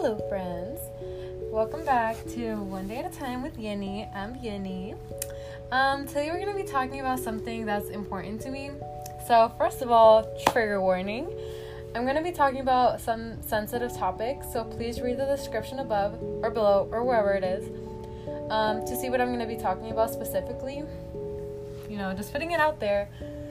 Hello friends, welcome back to One Day at a Time with Yinny. I'm Yinny. Today we're going to be talking about something that's important to me. So first of all, trigger warning. I'm going to be talking about some sensitive topics, so please read the description above or below or wherever it is to see what I'm going to be talking about specifically. Just putting it out there.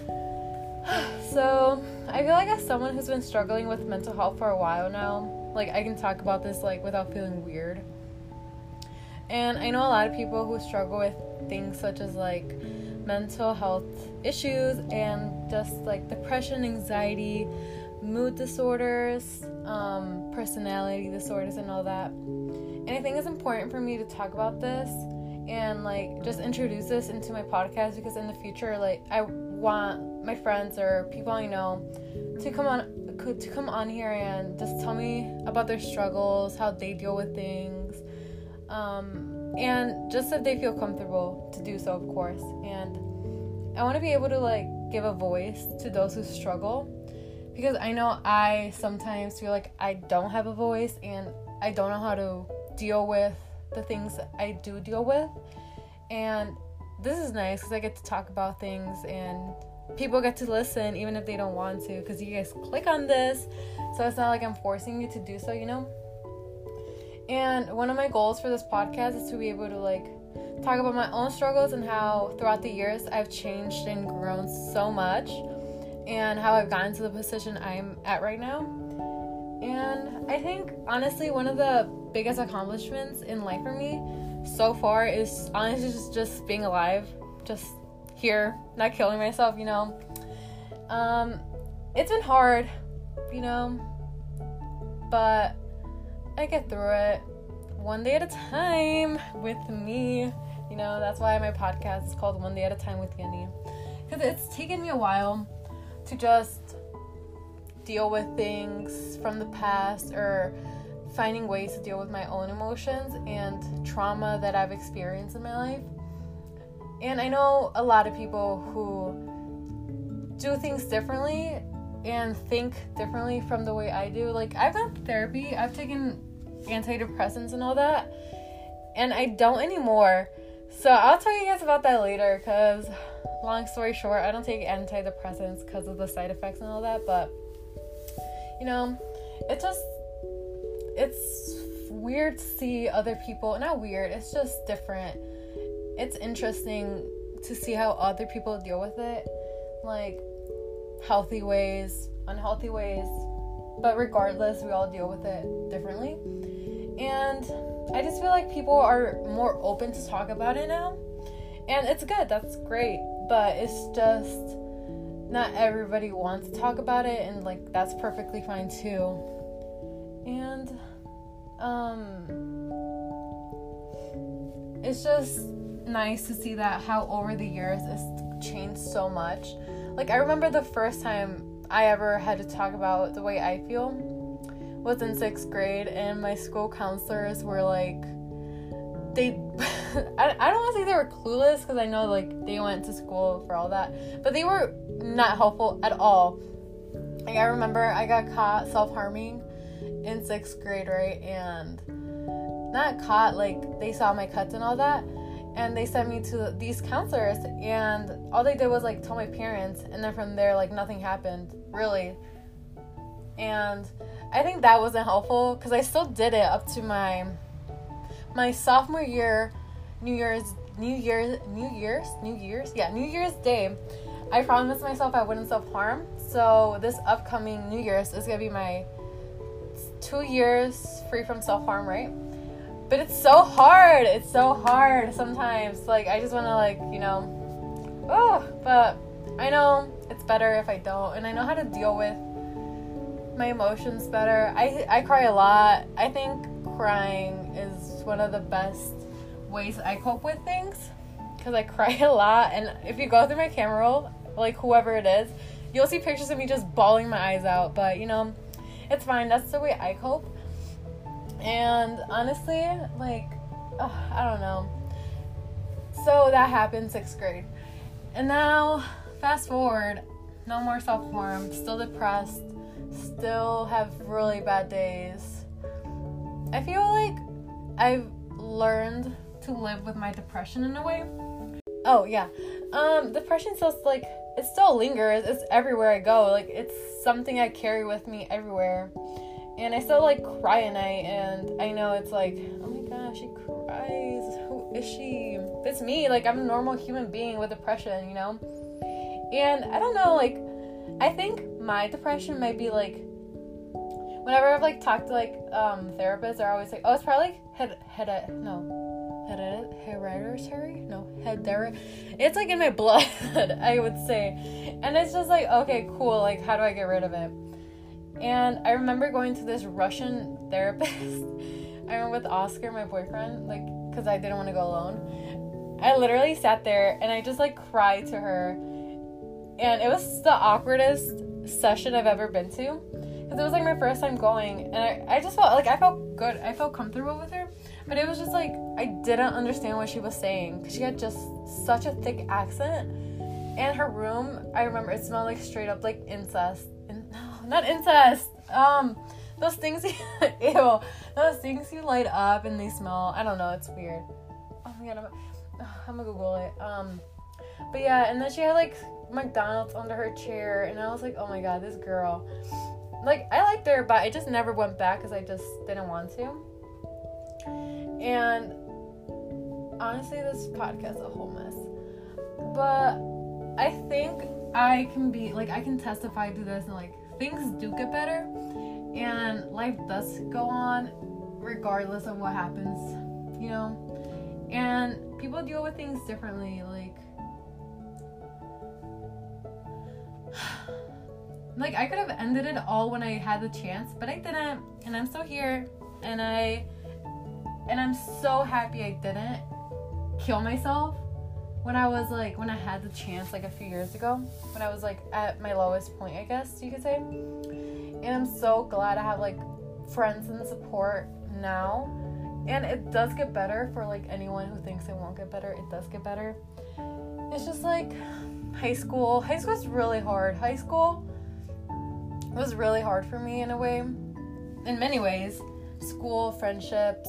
So, I feel like as someone who's been struggling with mental health for a while now, I can talk about this, without feeling weird. And I know a lot of people who struggle with things such as, mental health issues and just, depression, anxiety, mood disorders, personality disorders, and all that. And I think it's important for me to talk about this and, just introduce this into my podcast because in the future, I want my friends or people I know to come on here and just tell me about their struggles, how they deal with things, and just if they feel comfortable to do so, of course. And I want to be able to give a voice to those who struggle, because I know I sometimes feel like I don't have a voice and I don't know how to deal with the things I do deal with. And this is nice because I get to talk about things and people get to listen even if they don't want to, because you guys click on this, so it's not like I'm forcing you to do so, And one of my goals for this podcast is to be able to talk about my own struggles and how throughout the years I've changed and grown so much, and how I've gotten to the position I'm at right now. And I think honestly one of the biggest accomplishments in life for me so far is honestly just being alive, just here, not killing myself, It's been hard, but I get through it one day at a time with me. That's why my podcast is called One Day at a Time with Yinny, because it's taken me a while to just deal with things from the past, or finding ways to deal with my own emotions and trauma that I've experienced in my life. And I know a lot of people who do things differently and think differently from the way I do. I've gone to therapy, I've taken antidepressants and all that, and I don't anymore. So I'll tell you guys about that later, because long story short, I don't take antidepressants because of the side effects and all that, but it's weird to see other people, not weird, it's just different. It's interesting to see how other people deal with it, healthy ways, unhealthy ways, but regardless, we all deal with it differently. And I just feel like people are more open to talk about it now, and it's good, that's great, but it's just not everybody wants to talk about it, and that's perfectly fine too. And it's just nice to see that how over the years it's changed so much. I remember the first time I ever had to talk about the way I feel was in 6th grade, and my school counselors were they I don't want to say they were clueless, because I know they went to school for all that, but they were not helpful at all. I remember I got caught self-harming in 6th grade, right? And not caught, they saw my cuts and all that, and they sent me to these counselors, and all they did was tell my parents, and then from there nothing happened really. And I think that wasn't helpful, because I still did it up to my sophomore year, New Year's Day. I promised myself I wouldn't self-harm, so this upcoming New Year's is gonna be my 2 years free from self-harm, right? But it's so hard sometimes. I just want to but I know it's better if I don't, and I know how to deal with my emotions better. I cry a lot. I think crying is one of the best ways I cope with things, because I cry a lot, and if you go through my camera roll, whoever it is, you'll see pictures of me just bawling my eyes out, but it's fine. That's the way I cope. And honestly, I don't know. So that happened 6th grade. And now, fast forward, no more self-harm, still depressed, still have really bad days. I feel like I've learned to live with my depression in a way. Oh yeah, depression still like, it still lingers. It's everywhere I go. Like, it's something I carry with me everywhere, and I still like cry at night. And I know it's like, oh my gosh, she cries. Who is she? It's me. Like, I'm a normal human being with depression, you know. And I don't know. Like, I think my depression might be like, whenever I've like talked to like therapists, are always like, oh, it's probably like hereditary? It's like in my blood, I would say. And it's just like, okay, cool, like, how do I get rid of it? And I remember going to this Russian therapist. I remember with Oscar, my boyfriend, like, because I didn't want to go alone. I literally sat there and I just like cried to her. And it was the awkwardest session I've ever been to. Because it was like my first time going. And I just felt like, I felt good. I felt comfortable with her. But it was just like, I didn't understand what she was saying, because she had just such a thick accent. And her room, I remember, it smelled like straight up like incest. No, not incest. Those things, ew. Those things you light up and they smell. I don't know. It's weird. Oh my god, I'm gonna Google it. But yeah, and then she had like McDonald's under her chair, and I was like, oh my god, this girl. Like, I liked her, but I just never went back because I just didn't want to. And honestly, this podcast is a whole mess. But I think I can testify to this, and like, things do get better and life does go on regardless of what happens, you know? And people deal with things differently. Like I could have ended it all when I had the chance, but I didn't, and I'm still here, and I'm so happy I didn't kill myself when I had the chance, like a few years ago, when I was like at my lowest point, I guess you could say. And I'm so glad I have like friends and support now. And it does get better for like anyone who thinks it won't get better. It does get better. It's just like high school. High school is really hard. High school was really hard for me in a way. In many ways. School, friendships.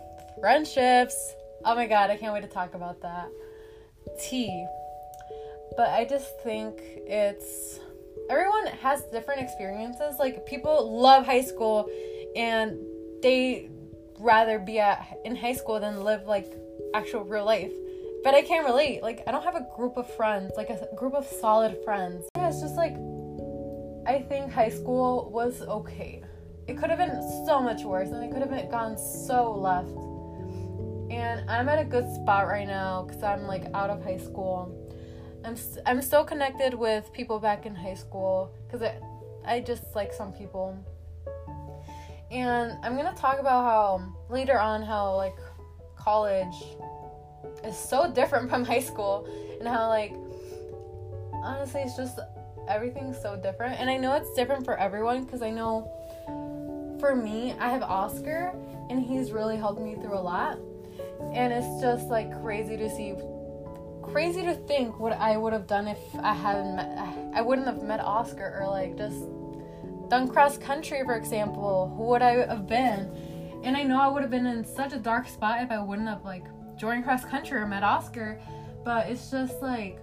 Oh my god, I can't wait to talk about that. Tea. But I just think everyone has different experiences. Like, people love high school and they rather be in high school than live like actual real life. But I can't relate. Like, I don't have a group of friends, like a group of solid friends. Yeah, it's just like, I think high school was okay. It could have been so much worse, and it could have gone so left. And I'm at a good spot right now because I'm like out of high school. I'm still connected with people back in high school because I just like some people. And I'm gonna talk about how like college is so different from high school, and how like honestly it's just everything's so different. And I know it's different for everyone, because I know for me, I have Oscar, and he's really helped me through a lot. And it's just like crazy to think what I would have done if I wouldn't have met Oscar, or like just done cross country, for example. Who would I have been? And I know I would have been in such a dark spot if I wouldn't have like joined cross country or met Oscar. But it's just like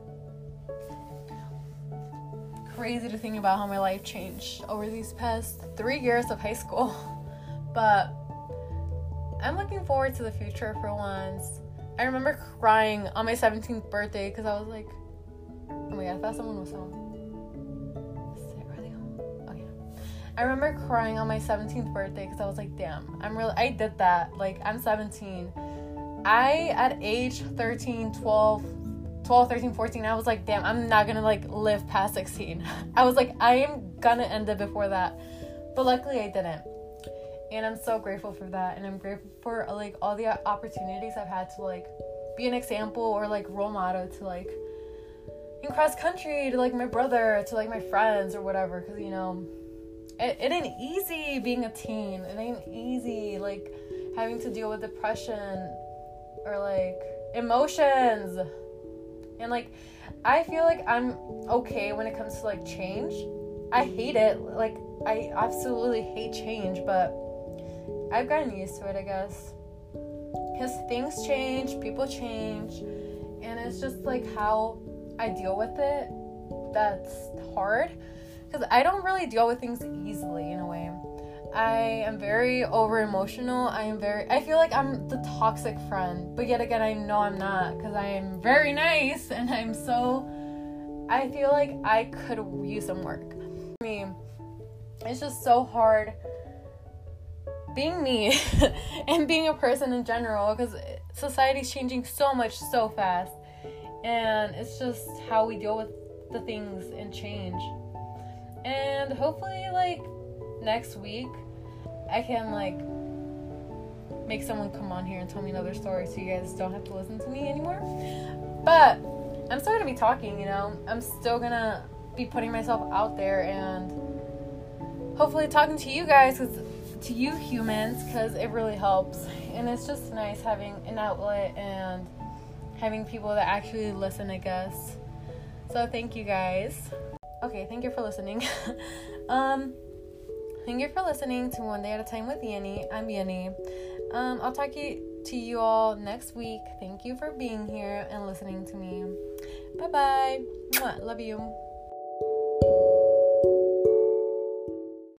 crazy to think about how my life changed over these past 3 years of high school. But I'm looking forward to the future for once. I remember crying on my 17th birthday because I was like, oh my god, I thought someone was home. Is it really home? Oh yeah. I remember crying on my 17th birthday because I was like, damn, I did that. Like, I'm 17. At age 13, 12, 13, 14, I was like, damn, I'm not gonna like live past 16. I was like, I am gonna end it before that. But luckily I didn't. And I'm so grateful for that. And I'm grateful for like all the opportunities I've had to like be an example or like role model to like in cross country, to like my brother, to like my friends or whatever. Because, you know, it ain't easy being a teen. It ain't easy like having to deal with depression or like emotions. And like, I feel like I'm okay when it comes to like change. I hate it. Like, I absolutely hate change, but I've gotten used to it, I guess. Because things change, people change, and it's just like how I deal with it that's hard. Because I don't really deal with things easily, in a way. I am very over emotional. I feel like I'm the toxic friend, but yet again, I know I'm not, because I am very nice, and I feel like I could use some work. I mean, it's just so hard being me and being a person in general, because society's changing so much so fast, and it's just how we deal with the things and change. And hopefully, like, next week I can, like, make someone come on here and tell me another story so you guys don't have to listen to me anymore. But I'm still gonna be talking, you know. I'm still gonna be putting myself out there and hopefully talking to you guys, to you humans, because it really helps. And it's just nice having an outlet and having people that actually listen, I guess. So thank you guys. Okay, thank you for listening. Thank you for listening to One Day at a Time with Yanni. I'm Yanni. I'll talk to you all next week. Thank you for being here and listening to me. Bye-bye. Mwah. Love you.